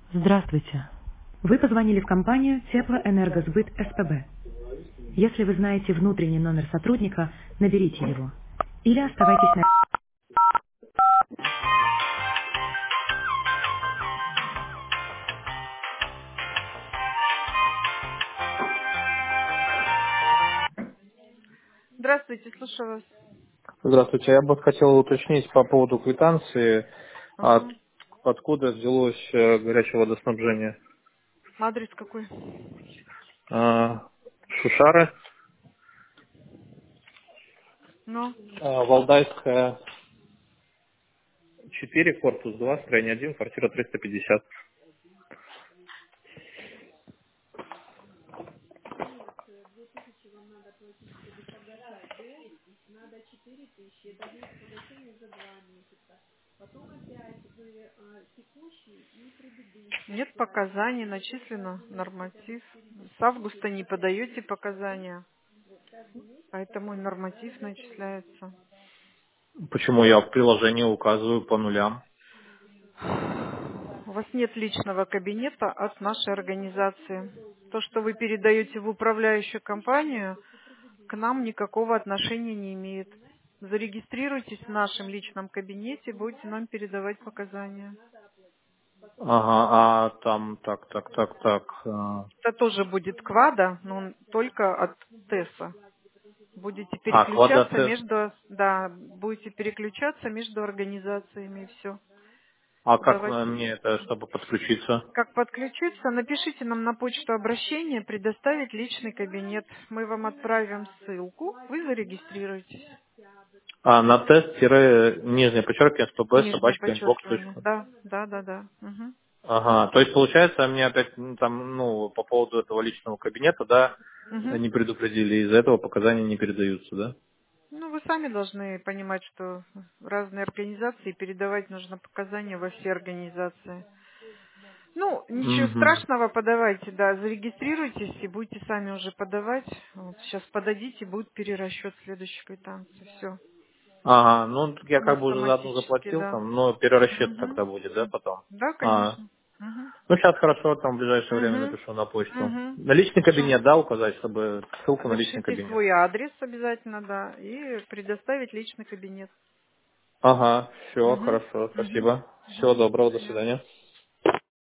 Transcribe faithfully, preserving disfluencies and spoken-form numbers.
Здравствуйте. Вы позвонили в компанию Теплоэнергосбыт СПБ. Если вы знаете внутренний номер сотрудника, наберите его. Или оставайтесь на... Здравствуйте, слушаю вас. Здравствуйте. Я бы хотел уточнить по поводу квитанции, от, Ага. откуда взялось э, горячее водоснабжение. Адрес какой? А, Шушары, Ну, а, Валдайская, четыре, корпус два, строение один, квартира триста пятьдесят. нет показаний, начислено норматив. С августа не подаете показания, поэтому и норматив начисляется. Почему я в приложении указываю по нулям? У вас нет личного кабинета от нашей организации. То, что вы передаете в управляющую компанию, к нам никакого отношения не имеет. Зарегистрируйтесь в нашем личном кабинете, будете нам передавать показания. Ага, а там так, так, так, так. А, Это тоже будет КВАДа, но он только от ТЭСа. Будете а, переключаться квадратес. между, да, будете переключаться между организациями и все. А как э, Давайте. мне это, чтобы подключиться? Как подключиться? Напишите нам на почту обращение, предоставить личный кабинет. Мы вам отправим ссылку, вы зарегистрируетесь. А, на тест-нижнее подчеркивание спб Нижнее собачка инбокс подчеркивание. точка. Да, да, да, да. Мгм. Ага, то есть получается, мне опять ну, там, ну, по поводу этого личного кабинета, да, Мгм. не предупредили, из-за этого показания не передаются, да? Ну, вы сами должны понимать, что разные организации, передавать нужно показания во все организации. Ну, ничего Угу. страшного, подавайте, да, зарегистрируйтесь и будете сами уже подавать. Вот, сейчас подадите, будет перерасчет следующей квитанции. Все. Ага, ну я как бы уже за одну Автоматически, заплатил да. там, но перерасчет Мгм. тогда будет, да, потом? Да, А, конечно. Мгм. ну сейчас хорошо, там в ближайшее время Угу. напишу на почту. Угу. На личный Хорошо. кабинет, да, указать, чтобы ссылку на личный Напишите кабинет. свой адрес обязательно, да, и предоставить личный кабинет. Ага, все, Угу. хорошо, Угу. спасибо. Всего Угу. До доброго, до свидания. свидания.